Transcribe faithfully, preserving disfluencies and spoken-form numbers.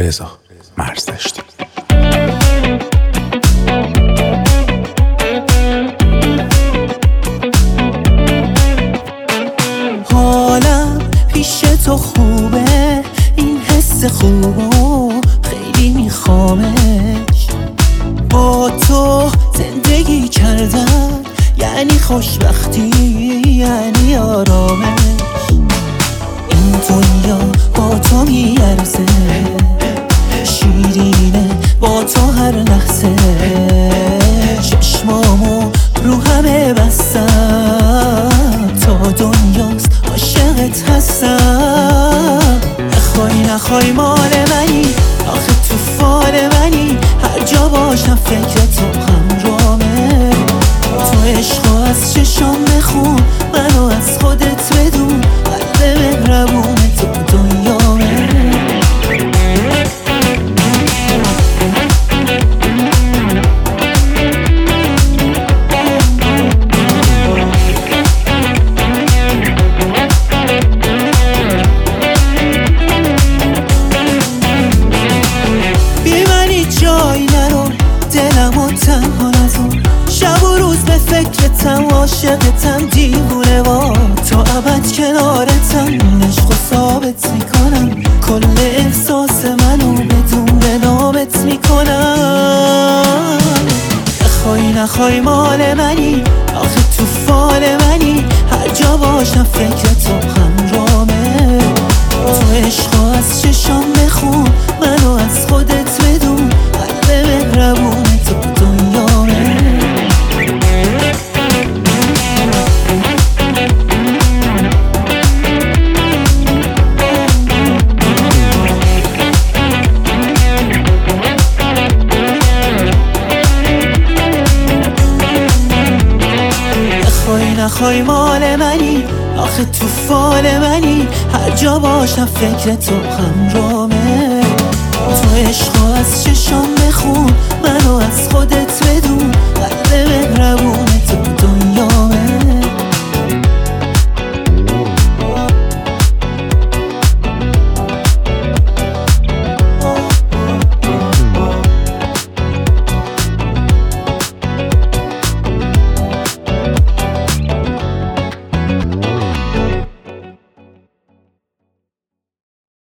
رضا مرزدشتی. حالم پیش تو خوبه، این حس خوبو خیلی میخوامش. با تو زندگی کردن یعنی خوشبختی، یعنی آرامش. این دنیا با تو میارزه، شیرینه با تو هر لحظه. چشمامو رو همه بستم، تا دنیاست عاشقت هستم. نخوای نخوای مال منی، آخه تو فال منی. هر جا باشم فکر تو همرامه. تو عشقو از چشم بخون، منو از خودت بدون. قلب مهربون تو دنیامه. بی منی جای نرو، دلمو تنها نذار. شب و روز به فکرتم، عاشقتم، دیوونه با تا ابد کنارتم. عشق و ثابت میکنم، کل احساس منو بدون نامت میکنم. نخوای نخوای مال منی، آخه تو فال منی. هر جا باشم فکر تو همرامه. تو عشقو از چشم بخون، منو از خودت بدون. قلب مهربون تو دنیامه. نخوای مال منی، آخه تو فال منی. هر جا باشم فکر تو همرامه. تو عشقو از چشم بخون، منو از خودت بدون.